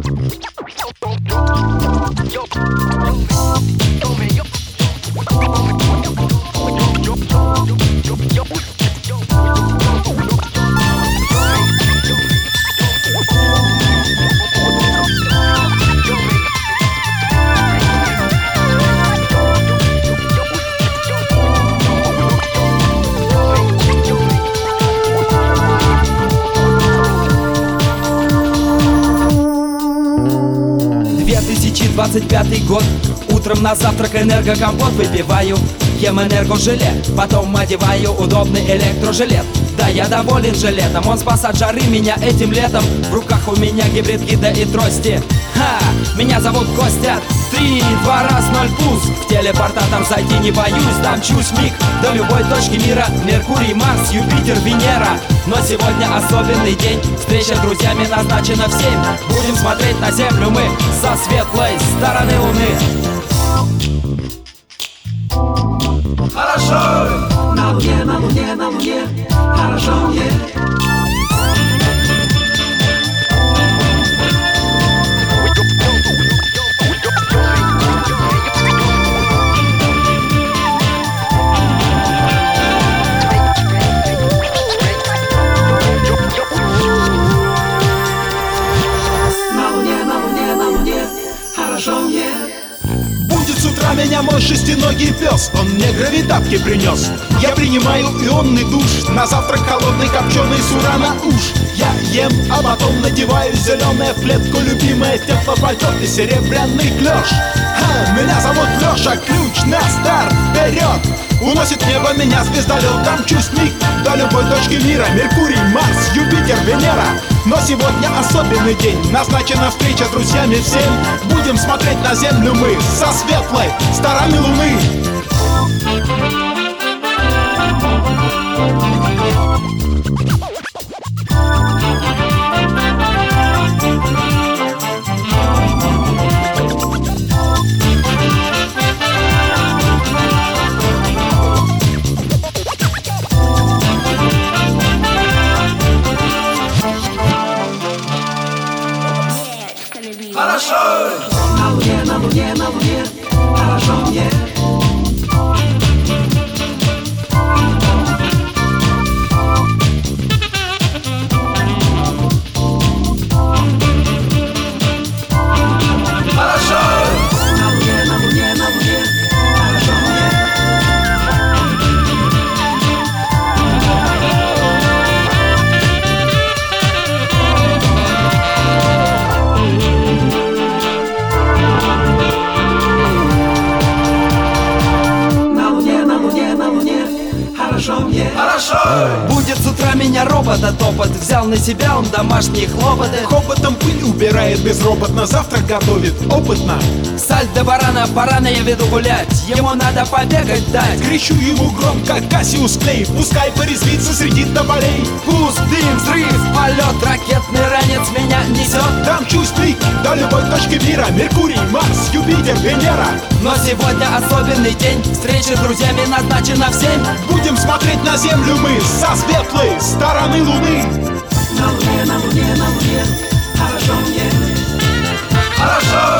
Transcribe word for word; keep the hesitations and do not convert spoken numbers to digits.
две тысячи двадцать пятый год. Утром на завтрак энергокомпот выпиваю. Ем энергожеле, потом одеваю удобный электрожилет. Да, я доволен жилетом, он спас от жары меня этим летом. В руках у меня гибрид гида и трости. Ха, меня зовут Костя. Три, два, раз, ноль, пуск. В телепортатор зайти не боюсь, домчусь миг до любой точки мира. Меркурий, Марс, Юпитер, Венера. Но сегодня особенный день. Встреча с друзьями назначена в семь. Будем смотреть на Землю мы со светлой стороны Луны. Хорошо! На Луне, на Луне, на Луне. Хорошо мне. Будет с утра меня мой шестиногий пес, он мне гравитапки принес. Я принимаю ионный душ, на завтрак холодный копченый с урана уж. Я ем, а потом надеваю зеленое в клетку любимое теплопальто и серебряный клеш. Ха, меня зовут Леша, ключ на старт, вперед! Уносит небо меня звездолет, домчусь миг до любой точки мира. Меркурий, Марс, Юпитер, Венера. Но сегодня особенный день, назначена встреча с друзьями в семь. Будем смотреть на Землю мы со светлой стороны Луны. Хорошо! На Луне, на Луне, на Луне. Хорошо мне. Хорошо! На Луне, на Луне, на Луне. Хорошо мне. Хорошо! Будет с утра меня робота топот. Взял на себя он домашние хлопоты. Хоботом пыль убирает безропотно, завтрак готовит опытно. Сальдо барана, барана я веду гулять. Ему надо побегать дать. Кричу ему громко, Кассиус Клей, пускай порезвится среди тополей. Пуск, дым, взрыв, полет, ракетный ранец меня несет. Домчусь миг до любой точки мира. Меркурий, Марс, Юпитер, Венера. Но сегодня особенный день. Встреча с друзьями назначена в семь. Будем смотреть на Землю мы со светлой стороны Луны. На Луне, на Луне, на Луне. Хорошо мне. Хорошо!